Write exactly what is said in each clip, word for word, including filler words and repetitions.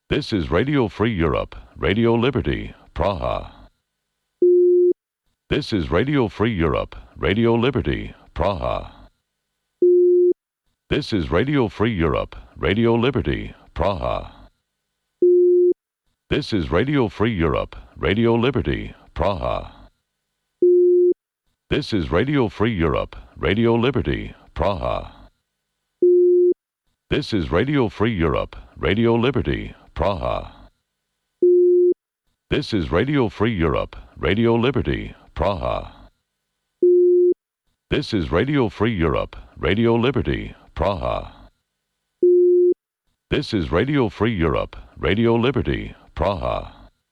This is Radio Free Europe, Radio Liberty, Praha. This is Radio Free Europe, Radio Liberty, Praha. This is Radio Free Europe, Radio Liberty, Praha. This is Radio Free Europe, Radio Liberty, Praha. This is Radio Free Europe, Radio Liberty, Praha. This is Radio Free Europe, Radio Liberty, Praha. This is Radio Free Europe, Radio Liberty, Praha. This is Radio Free Europe, Radio Liberty, Praha. This is Radio Free Europe, Radio Liberty, Praha.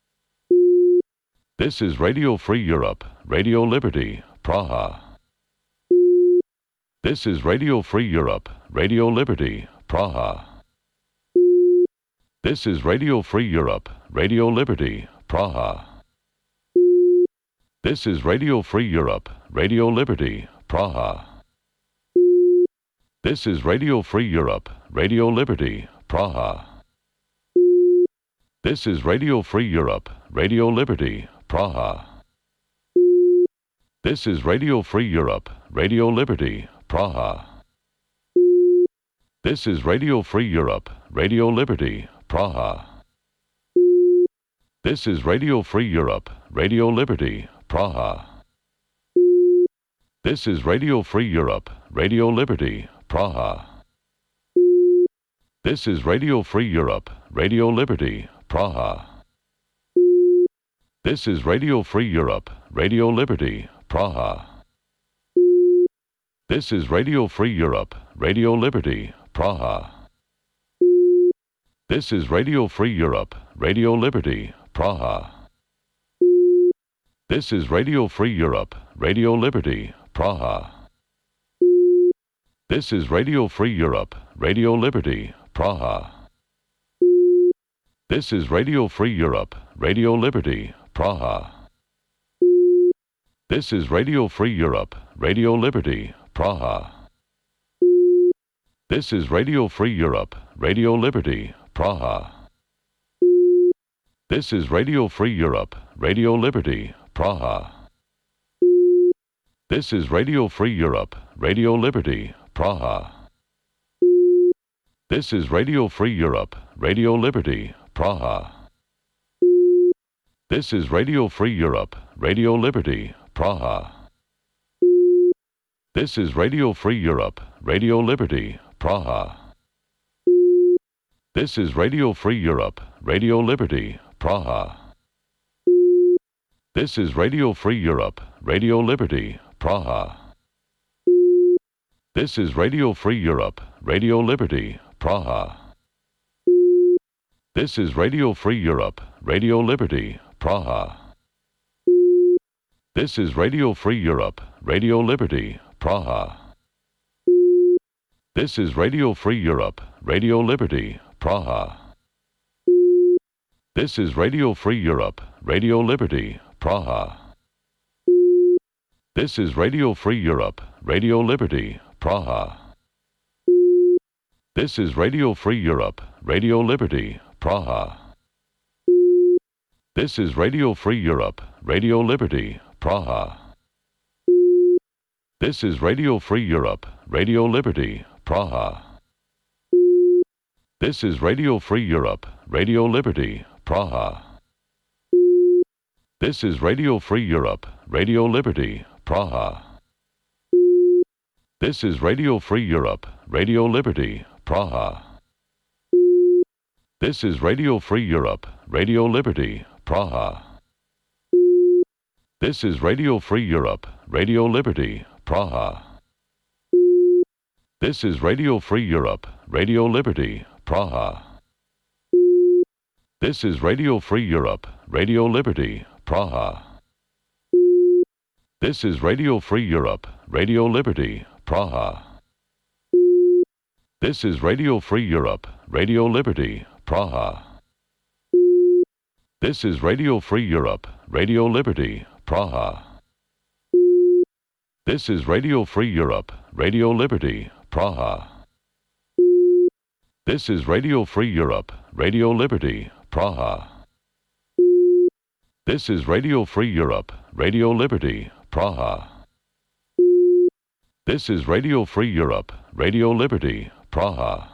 This is Radio Free Europe, Radio Liberty, Praha. This is Radio Free Europe, Radio Liberty, Praha. This is Radio Free Europe, Radio Liberty, Praha. This is Radio Free Europe, Radio Liberty, Praha. This is Radio Free Europe, Radio Liberty, Praha. This is Radio Free Europe, Radio Liberty, Praha. This is Radio Free Europe, Radio Liberty, Praha. This is Radio Free Europe, Radio Liberty, Praha. This is Radio Free Europe, Radio Liberty, Praha. This is Radio Free Europe, Radio Liberty, Praha. This is Radio Free Europe, Radio Liberty, Praha. This is Radio Free Europe, Radio Liberty, Praha. This is Radio Free Europe, Radio Liberty, Praha. This is Radio Free Europe, Radio Liberty, Praha. This is Radio Free Europe, Radio Liberty, Praha. This is Radio Free Europe, Radio Liberty, Praha. This is Radio Free Europe, Radio Liberty, Praha. This is Radio Free Europe, Radio Liberty, Praha. This is Radio Free Europe, Radio Liberty, Praha. This is Radio Free Europe, Radio Liberty, Praha. This is Radio Free Europe, Radio Liberty, Praha. This is Radio Free Europe, Radio Liberty, Praha. This is Radio Free Europe, Radio Liberty, Praha. This is Radio Free Europe, Radio Liberty, Praha. This is Radio Free Europe, Radio Liberty, Praha. This is Radio Free Europe, Radio Liberty, Praha. This is Radio Free Europe, Radio Liberty, Praha. This is Radio Free Europe, Radio Liberty, Praha. This is Radio Free Europe, Radio Liberty, Praha. This is Radio Free Europe, Radio Liberty, Praha. This is Radio Free Europe, Radio Liberty, Praha. This is Radio Free Europe, Radio Liberty, Praha. This is Radio Free Europe, Radio Liberty, Praha. This is Radio Free Europe, Radio Liberty, Praha. This is Radio Free Europe, Radio Liberty, Praha. This is Radio Free Europe, Radio Liberty, Praha. This is Radio Free Europe, Radio Liberty, Praha. This is Radio Free Europe, Radio Liberty, Praha. This is Radio Free Europe, Radio Liberty, Praha. This is Radio Free Europe, Radio Liberty, Praha. This is Radio Free Europe, Radio Liberty, Praha. This is Radio Free Europe, Radio Liberty, Praha. This is Radio Free Europe, Radio Liberty, Praha. This is Radio Free Europe, Radio Liberty, Praha. This is Radio Free Europe, Radio Liberty, Praha. This is Radio Free Europe, Radio Liberty, Praha. This is Radio Free Europe, Radio Liberty, Praha. This is Radio Free Europe, Radio Liberty, Praha. This is Radio Free Europe, Radio Liberty, Praha.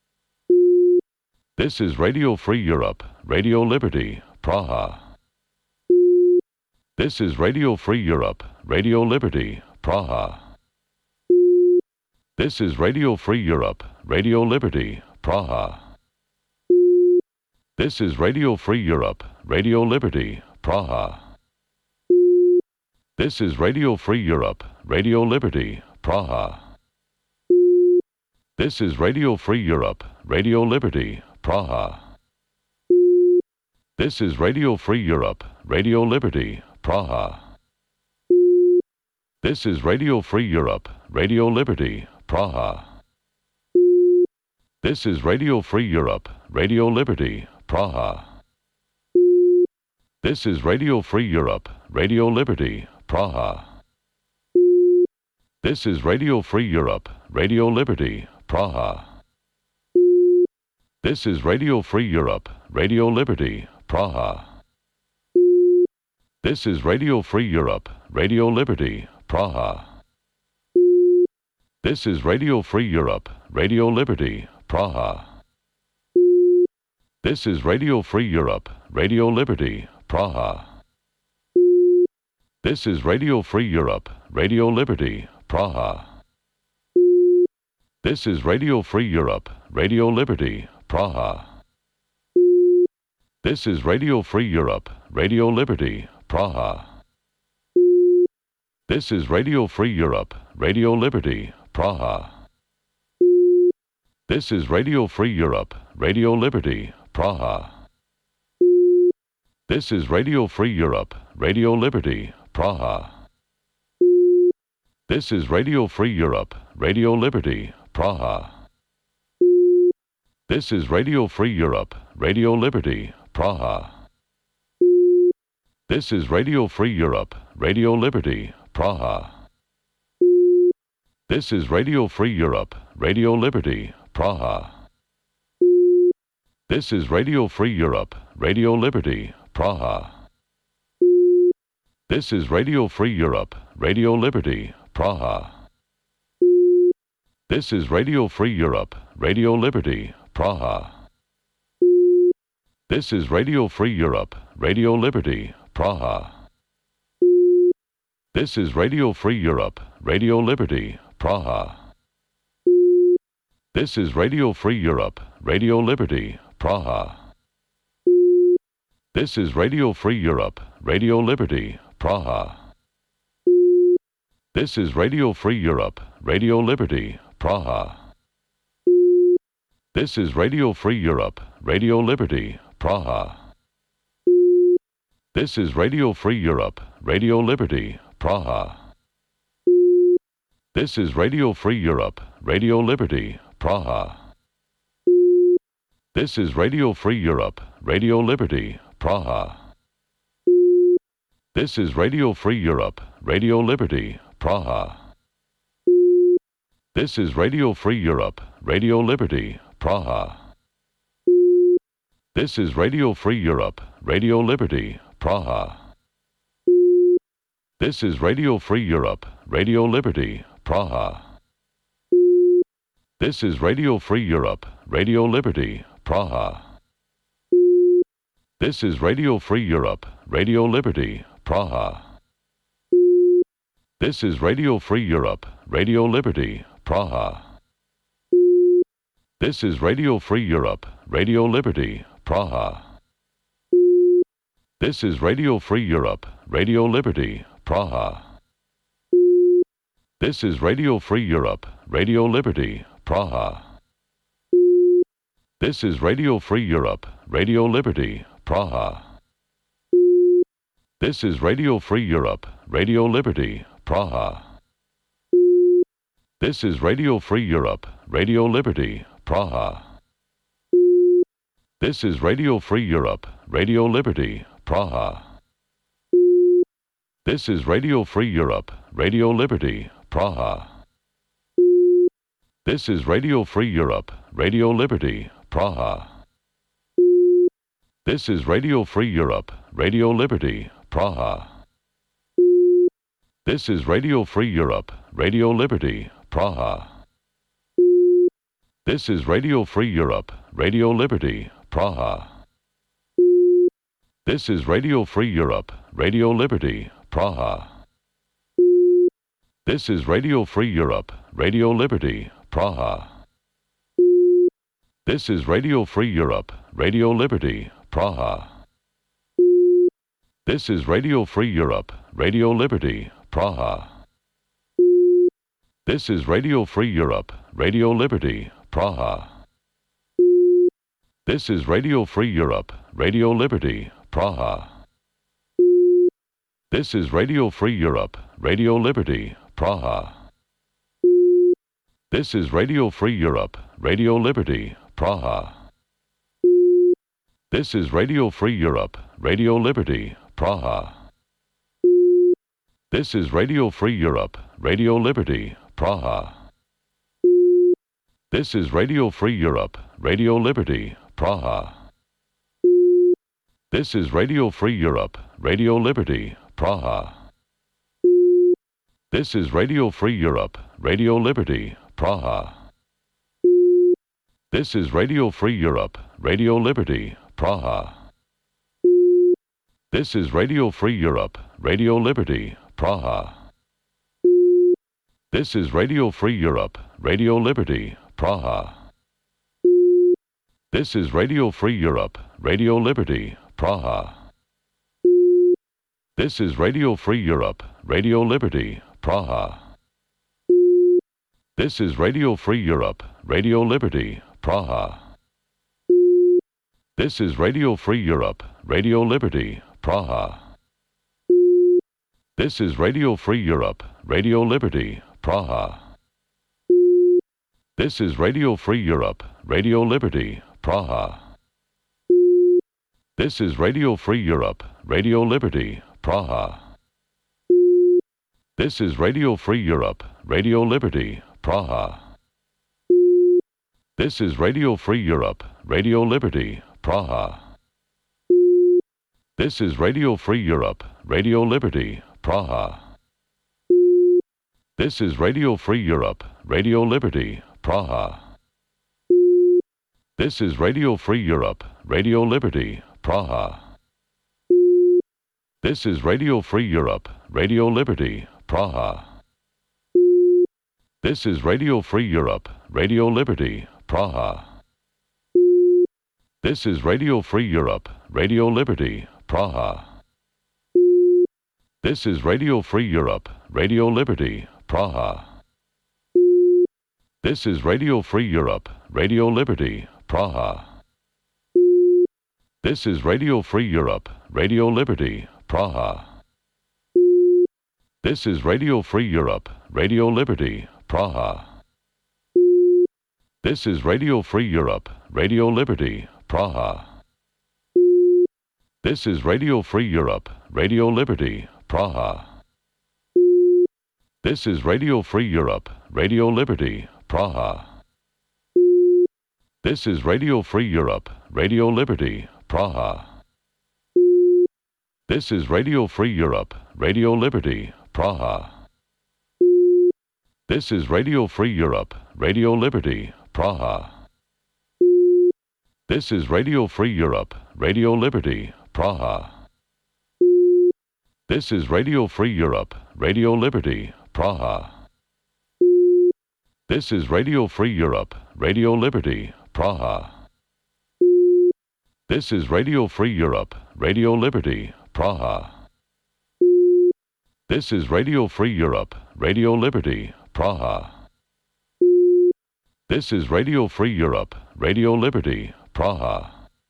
This is Radio Free Europe, Radio Liberty, Praha. This is Radio Free Europe, Radio Liberty, Praha. This is Radio Free Europe, Radio Liberty, Praha. This is Radio Free Europe, Radio Liberty, Praha. This is Radio Free Europe, Radio Liberty, Praha. This is Radio Free Europe, Radio Liberty, Praha. This is Radio Free Europe, Radio Liberty, Praha. This is Radio Free Europe, Radio Liberty, Praha. This is Radio Free Europe, Radio Liberty, Praha. This is Radio Free Europe, Radio Liberty, Praha. This is Radio Free Europe, Radio Liberty, Praha. This is Radio Free Europe, Radio Liberty, Praha. This is Radio Free Europe, Radio Liberty, Praha. This is Radio Free Europe, Radio Liberty, Praha. This is Radio Free Europe, Radio Liberty, Praha. This is Radio Free Europe, Radio Liberty, Praha. This is Radio Free Europe, Radio Liberty, Praha. This is Radio Free Europe, Radio Liberty, Praha. This is Radio Free Europe, Radio Liberty, Praha. This is Radio Free Europe, Radio Liberty, Praha. This is Radio Free Europe, Radio Liberty, Praha. This is Radio Free Europe, Radio Liberty, Praha. This is Radio Free Europe, Radio Liberty, Praha. This is Radio Free Europe, Radio Liberty, Praha. This is Radio Free Europe, Radio Liberty, Praha. This is Radio Free Europe, Radio Liberty, Praha. This is Radio Free Europe, Radio Liberty, Praha. This is Radio Free Europe, Radio Liberty, Praha. This is Radio Free Europe, Radio Liberty, Praha. This is Radio Free Europe, Radio Liberty, Praha. This is Radio Free Europe, Radio Liberty, Praha. This is Radio Free Europe, Radio Liberty, Praha. This is Radio Free Europe, Radio Liberty, Praha. This is Radio Free Europe, Radio Liberty, Praha. This is Radio Free Europe, Radio Liberty, Praha. This is Radio Free Europe, Radio Liberty, Praha. This is Radio Free Europe, Radio Liberty, Praha. This is Radio Free Europe, Radio Liberty, Praha. This is Radio Free Europe, Radio Liberty, Praha. This is Radio Free Europe, Radio Liberty, Praha. This is Radio Free Europe, Radio Liberty, Praha. This is Radio Free Europe, Radio Liberty, Praha. This is Radio Free Europe, Radio Liberty, Praha. This is Radio Free Europe, Radio Liberty, Praha. This is Radio Free Europe, Radio Liberty, Praha. This is Radio Free Europe, Radio Liberty, Praha. This is Radio Free Europe, Radio Liberty, Praha. This is Radio Free Europe, Radio Liberty, Praha. This is Radio Free Europe, Radio Liberty, Praha. This is Radio Free Europe, Radio Liberty, Praha. This is Radio Free Europe, Radio Liberty, Praha. This is Radio Free Europe, Radio Liberty, Praha. This is Radio Free Europe, Radio Liberty, Praha. This is Radio Free Europe, Radio Liberty, Praha. This is Radio Free Europe, Radio Liberty, Praha. This is Radio Free Europe, Radio Liberty, Praha. This is Radio Free Europe, Radio Liberty, Praha. This is Radio Free Europe, Radio Liberty, Praha. This is Radio Free Europe, Radio Liberty, Praha. This is Radio Free Europe, Radio Liberty, Praha. This is Radio Free Europe, Radio Liberty, Praha. This is Radio Free Europe, Radio Liberty, Praha. This is Radio Free Europe, Radio Liberty, Praha. This is Radio Free Europe, Radio Liberty, Praha. This is Radio Free Europe, Radio Liberty, Praha. This is Radio Free Europe, Radio Liberty, Praha. This is Radio Free Europe, Radio Liberty, Praha. This is Radio Free Europe, Radio Liberty, Praha. This is Radio Free Europe, Radio Liberty, Praha. This is Radio Free Europe, Radio Liberty, Praha. This is Radio Free Europe, Radio Liberty, Praha. This is Radio Free Europe, Radio Liberty, Praha. This is Radio Free Europe, Radio Liberty, Praha. This is Radio Free Europe, Radio Liberty, Praha. This is Radio Free Europe, Radio Liberty, Praha. This is Radio Free Europe, Radio Liberty, Praha. This is Radio Free Europe, Radio Liberty, Praha. This is Radio Free Europe, Radio Liberty, Praha. This is Radio Free Europe, Radio Liberty, Praha. This is Radio Free Europe, Radio Liberty, Praha. This is Radio Free Europe, Radio Liberty, Praha. This is Radio Free Europe, Radio Liberty, Praha. This is Radio Free Europe, Radio Liberty, Praha. This is Radio Free Europe, Radio Liberty, Praha. This is Radio Free Europe, Radio Liberty, Praha. This is Radio Free Europe, Radio Liberty, Praha. This is Radio Free Europe, Radio Liberty, Praha. This is Radio Free Europe, Radio Liberty, Praha. This is Radio Free Europe, Radio Liberty, Praha. This is Radio Free Europe, Radio Liberty, Praha. This is Radio Free Europe, Radio Liberty, Praha. This is Radio Free Europe, Radio Liberty, Praha. This is Radio Free Europe, Radio Liberty, Praha. This is Radio Free Europe, Radio Liberty, Praha. This is Radio Free Europe, Radio Liberty, Praha. This is Radio Free Europe, Radio Liberty, Praha. This is Radio Free Europe, Radio Liberty, Praha. This is Radio Free Europe, Radio Liberty, Praha. This is Radio Free Europe, Radio Liberty, Praha. This is Radio Free Europe, Radio Liberty, Praha. This is Radio Free Europe, Radio Liberty, Praha. This is Radio Free Europe, Radio Liberty, Praha. This is Radio Free Europe, Radio Liberty, Praha.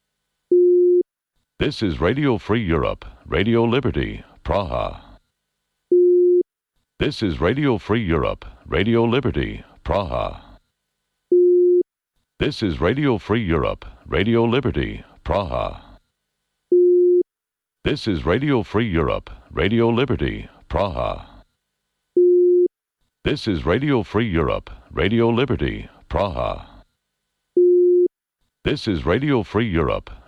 This is Radio Free Europe, Radio Liberty, Praha. This is Radio Free Europe, Radio Liberty, Praha. This is Radio Free Europe, Radio Liberty, Praha. This is Radio Free Europe, Radio Liberty, Praha. This is Radio Free Europe, Radio Liberty, Praha. This is Radio Free Europe,